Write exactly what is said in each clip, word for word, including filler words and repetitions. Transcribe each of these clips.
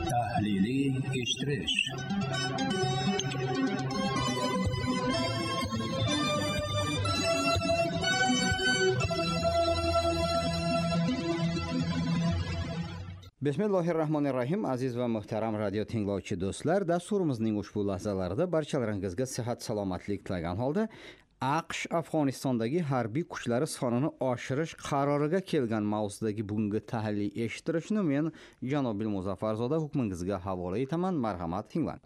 Tahliliy eshittirish. Bismillahirrahmanirrahim. Aziz va muhtaram radio tinglovchi do'stlar, dasturimizning ushbu lahzalarida barchalaringizga sihat salomatlik tilagan holda AQSh Afg'onistondagi harbiy kuchlari sonini oshirish qaroriga kelgan mavzudagi bugungi tahliliy eshittirishni men Janobil Muzaffarzoda hukmingizga havola etaman. Marhamat tinglang.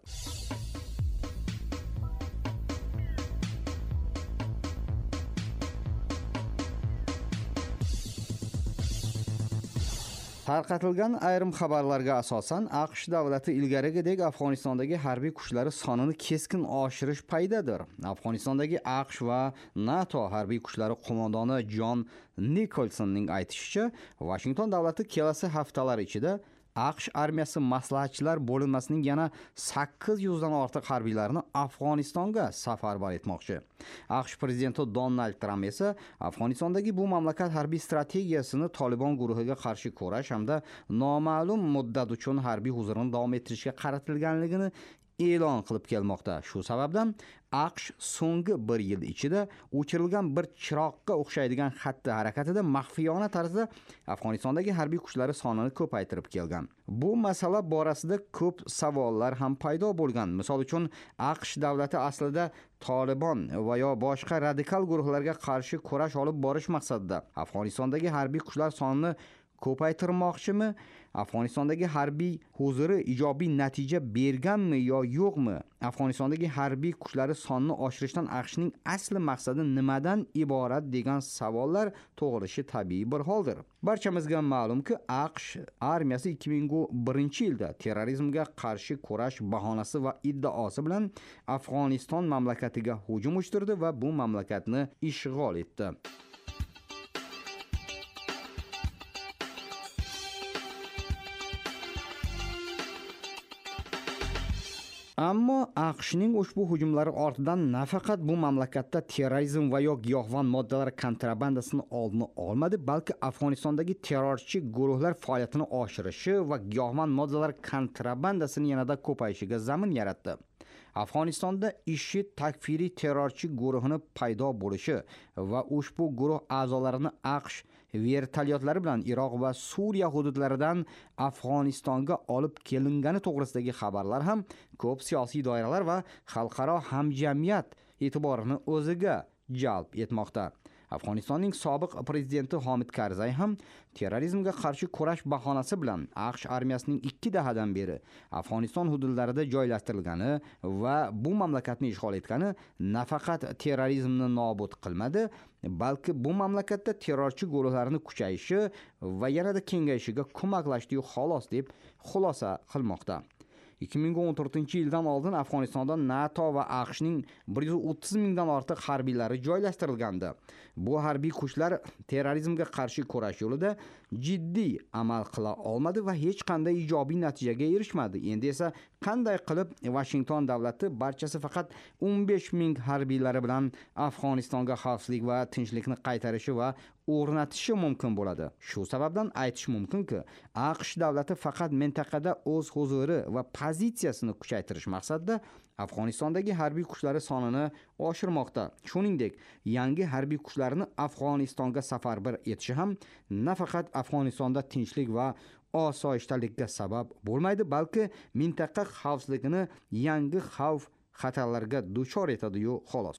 Tarqatilgan ayrim xabarlarga asosan AQSh davlati ilgarigidek Afg'onistondagi harbiy kuchlari sonini keskin oshirish paydadir. Afg'onistondagi AQSh va NATO harbiy kuchlari qo'mondoni Jon Nikolsonning aytishicha, Washington davlati kelasi haftalar ichida AQSh armiyasi maslahatchilar bo'linmasining yana sakkiz yuz dan ortiq harbiylarini Afg'onistonga safarbar etmoqchi. AQSh prezidenti Donald Tramp esa Afg'onistondagi bu mamlakat harbiy strategiyasini Taliban guruhiga qarshi kurash hamda noma'lum muddat uchun harbiy huzurini davom ettirishga qaratilganligini e'lon qilib kelmoqda. Shu sababdan AQSh so'nggi bir yil ichida o'chirilgan bir chiroqqa o'xshaydigan xatti harakatida maxfiyona tarzda Afg'onistondagi harbiy kuchlari sonini ko'paytirib kelgan. Bu masala borasida ko'p savollar ham paydo bo'lgan. Misol uchun, AQSh davlati aslida Taliban va yo boshqa radikal guruhlarga qarshi kurash olib borish maqsadida Afg'onistondagi harbiy kuchlar sonini ko'paytirmoqchimi? Afg'onistondagi harbiy huzuri ijobiy natija berganmi yo yo'qmi? Afg'onistondagi harbiy kuchlari sonini oshirishdan AQShning asli maqsadi nimadan iborat degan savollar tug'ilishi tabiiy bir holdir. Barchamizga ma'lumki, AQSh armiyasi ikki ming birinchi yilda terrorizmga qarshi kurash bahonasi va iddaosi bilan Afg'oniston mamlakatiga hujum uyushtirdi va bu mamlakatni ishg'ol etdi. Ammo AQShning ushbu hujumlari ortidan nafaqat bu mamlakatda terrorizm va yo giyohvand moddalar kontrabandasini oldini olmadi, balki Afg'onistondagi terrorchi guruhlar faoliyatini oshirishi va giyohvand moddalar kontrabandasini yanada ko'payishiga zamin yaratdi. Afg'onistonda IShID takfiriy terrorchi guruhini paydo bo'lishi va ushbu guruh a'zolarini AQSh vertolyotlari bilan Iroq va Suriya hududlaridan Afg'onistonga olib kelingani to'g'risidagi xabarlar ham ko'p siyosiy doiralar va xalqaro hamjamiyat e'tiborini o'ziga jalb etmoqda. Afg'onistonning sobiq prezidenti Hamid Karzay ham terrorizmga qarshi kurash bahonasi bilan AQSh armiyasining ikki dahadan beri Afg'oniston hududlarida joylashtirilgani va bu mamlakatni ishg'ol etgani nafaqat terrorizmni nobud qilmadi, balki bu mamlakatda terrorchi guruhlarni kuchayishi va yanada kengayishiga ko'maklashdi xolos deb xulosa qilmoqda. ikki ming o'n to'rtinchi yildan oldin Afg'onistonda NATO va AQShning bir yuz o'ttiz mingdan ortiq harbiylari joylashtirilgandi. Bu harbiy kuchlar terrorizmga qarshi kurash yo'lida jiddiy amal qila olmadi va hech qanday ijobiy natijaga erishmadi. Endi esa qanday qilib Washington davlati barchasi faqat o'n besh ming harbiylari bilan Afg'onistonga xavfsizlik va tinchlikni qaytarishi va o'rnatishi mumkin bo'ladi. Shu sababdan aytish mumkinki, AQSh davlati faqat mintaqada o'z huzuri va pozitsiyasini kuchaytirish maqsadida Afg'onistondagi harbiy kuchlari sonini oshirmoqda. Shuningdek, yangi harbiy kuchlarni Afg'onistonga safarbar etishi ham nafaqat Afg'onistonda tinchlik va osoyishtalikka sabab bo'lmaydi, balki mintaqa xavfsizligini yangi xavf xatarlarga duchor etadi-yu xolos.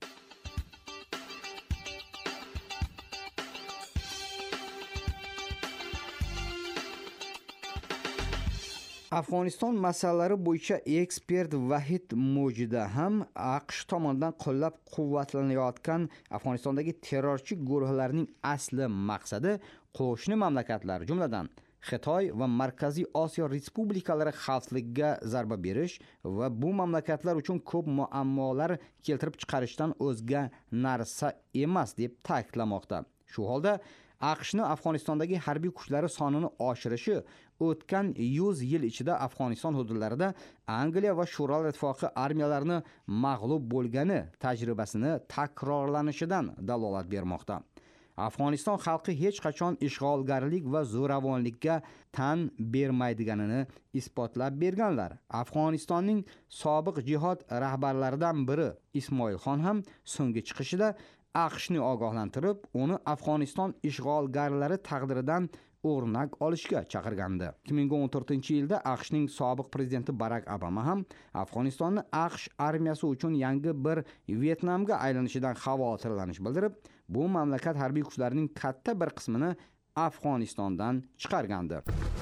Afg'oniston masalalari bo'yicha ekspert Vahid Mojida ham AQSh tomonidan qo'llab-quvvatlanayotgan Afg'onistondagi terrorchi guruhlarning asli maqsadi qo'shni mamlakatlar, jumladan Xitoy va Markaziy Osiyo respublikalari xavfsizligiga zarba berish va bu mamlakatlar uchun ko'p muammolar keltirib chiqarishdan o'zga narsa emas deb ta'kidlamoqda. Shu holda AQShning Afg'onistondagi harbiy kuchlari sonini oshirishi o'tgan yuz yil ichida Afg'oniston hududlarida Angliya va Shurol ittifoqi armiyalarini mag'lub bo'lgani tajribasini takrorlanishidan dalolat bermoqda. Afg'oniston xalqi hech qachon ishg'olgarlik va zo'ravonlikka tan bermaydiganini isbotlab berganlar. Afg'onistonning sobiq jihod rahbarlaridan biri Ismoilxon ham so'nggi chiqishida AQShni ogohlantirib, uni Afg'oniston ishg'olgarlari taqdiridan o'rnak olishga chaqirgandi. ikki ming o'n to'rtinchi yilda AQShning sobiq prezidenti Barak Obama ham Afg'onistonni AQSh armiyasi uchun yangi bir Vyetnamga aylanishidan xavotirlanish bildirib, bu mamlakat harbiy kuchlarining katta bir qismini Afg'onistondan chiqargandi.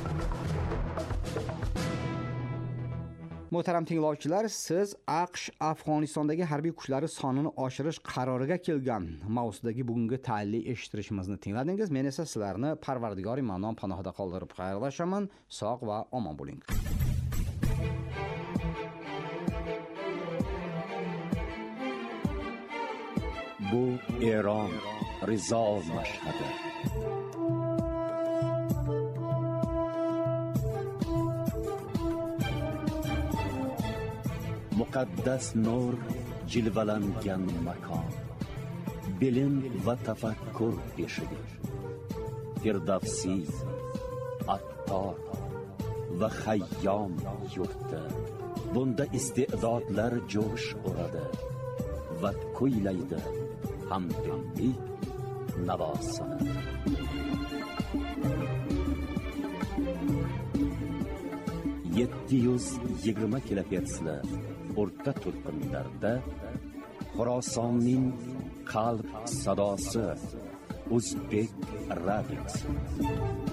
Muhtaram tinglovchilar, siz AQSh Afg'onistondagi harbiy kuchlari sonini oshirish qaroriga kelgan mavzudagi bugungi ta'lili eshittirishimizni tingladingiz. Men esa sizlarni Parvardigori Mannon panohida qoldirib xayrlashaman. Sog' va omon bo'ling. Bu Eron rizo mashhadi. Muqaddas nur jilvalangan makon, bilim va tafakkur eshigi, Firdavsi, Attor va Hayyom yurti. Bunda iste'dodlar jo'sh uradi va kuylaydi hamdillik navosini. yetti yuz yigirma kilohertzli o'rta to'lqinlarda Xorasonning qalb sadosi O'zbek radiosi.